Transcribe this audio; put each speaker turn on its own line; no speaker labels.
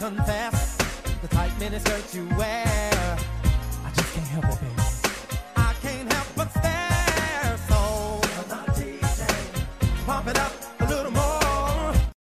confess, the tight miniskirt you wear, I just can't help it, baby.